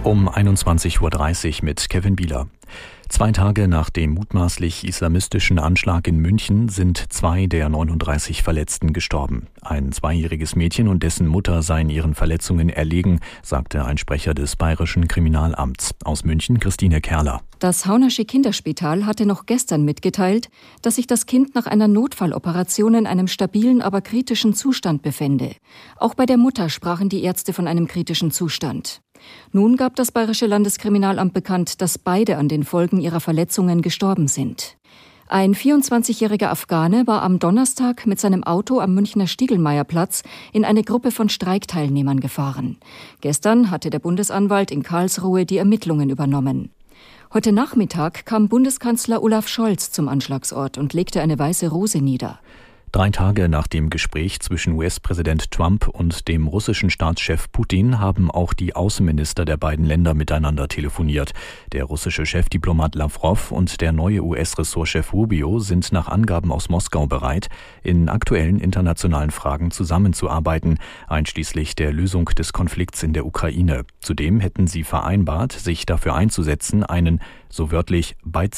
Um 21.30 Uhr mit Kevin Bieler. 2 Tage nach dem mutmaßlich islamistischen Anschlag in München sind 2 der 39 Verletzten gestorben. Ein 2-jähriges Mädchen und dessen Mutter seien ihren Verletzungen erlegen, sagte ein Sprecher des Bayerischen Kriminalamts. Aus München Christine Kerler. Das Haunersche Kinderspital hatte noch gestern mitgeteilt, dass sich das Kind nach einer Notfalloperation in einem stabilen, aber kritischen Zustand befände. Auch bei der Mutter sprachen die Ärzte von einem kritischen Zustand. Nun gab das Bayerische Landeskriminalamt bekannt, dass beide an den Folgen ihrer Verletzungen gestorben sind. Ein 24-jähriger Afghane war am Donnerstag mit seinem Auto am Münchner Stiegelmeierplatz in eine Gruppe von Streikteilnehmern gefahren. Gestern hatte der Bundesanwalt in Karlsruhe die Ermittlungen übernommen. Heute Nachmittag kam Bundeskanzler Olaf Scholz zum Anschlagsort und legte eine weiße Rose nieder. 3 Tage nach dem Gespräch zwischen US-Präsident Trump und dem russischen Staatschef Putin haben auch die Außenminister der beiden Länder miteinander telefoniert. Der russische Chefdiplomat Lavrov und der neue US-Ressortchef Rubio sind nach Angaben aus Moskau bereit, in aktuellen internationalen Fragen zusammenzuarbeiten, einschließlich der Lösung des Konflikts in der Ukraine. Zudem hätten sie vereinbart, sich dafür einzusetzen, einen, so wörtlich,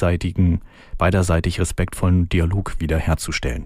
beiderseitig respektvollen Dialog wiederherzustellen.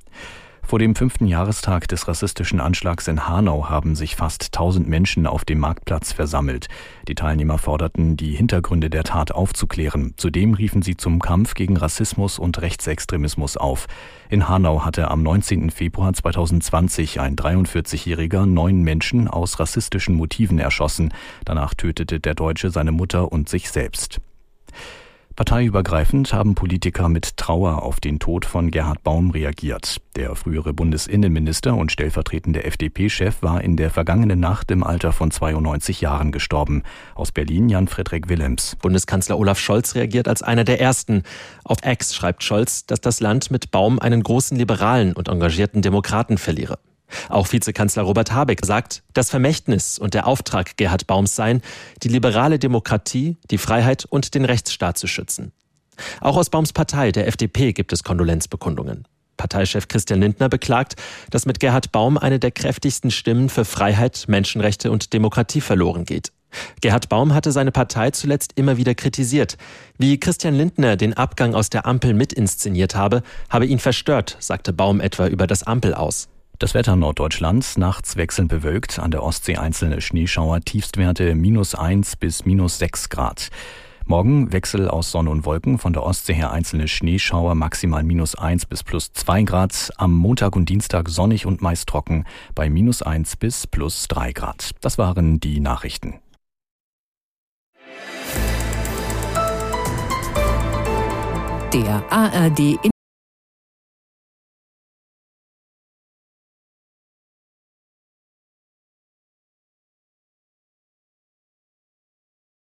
Vor dem 5. Jahrestag des rassistischen Anschlags in Hanau haben sich fast 1000 Menschen auf dem Marktplatz versammelt. Die Teilnehmer forderten, die Hintergründe der Tat aufzuklären. Zudem riefen sie zum Kampf gegen Rassismus und Rechtsextremismus auf. In Hanau hatte am 19. Februar 2020 ein 43-Jähriger 9 Menschen aus rassistischen Motiven erschossen. Danach tötete der Deutsche seine Mutter und sich selbst. Parteiübergreifend haben Politiker mit Trauer auf den Tod von Gerhard Baum reagiert. Der frühere Bundesinnenminister und stellvertretende FDP-Chef war in der vergangenen Nacht im Alter von 92 Jahren gestorben. Aus Berlin Jan-Fredrik Willems. Bundeskanzler Olaf Scholz reagiert als einer der Ersten. Auf X schreibt Scholz, dass das Land mit Baum einen großen liberalen und engagierten Demokraten verliere. Auch Vizekanzler Robert Habeck sagt, das Vermächtnis und der Auftrag Gerhard Baums seien, die liberale Demokratie, die Freiheit und den Rechtsstaat zu schützen. Auch aus Baums Partei, der FDP, gibt es Kondolenzbekundungen. Parteichef Christian Lindner beklagt, dass mit Gerhard Baum eine der kräftigsten Stimmen für Freiheit, Menschenrechte und Demokratie verloren geht. Gerhard Baum hatte seine Partei zuletzt immer wieder kritisiert. Wie Christian Lindner den Abgang aus der Ampel mitinszeniert habe ihn verstört, sagte Baum etwa über das Ampel aus. Das Wetter Norddeutschlands, nachts wechselnd bewölkt, an der Ostsee einzelne Schneeschauer, Tiefstwerte -1 bis -6 Grad. Morgen Wechsel aus Sonne und Wolken, von der Ostsee her einzelne Schneeschauer, maximal -1 bis +2 Grad. Am Montag und Dienstag sonnig und meist trocken, bei -1 bis +3 Grad. Das waren die Nachrichten. Der ARD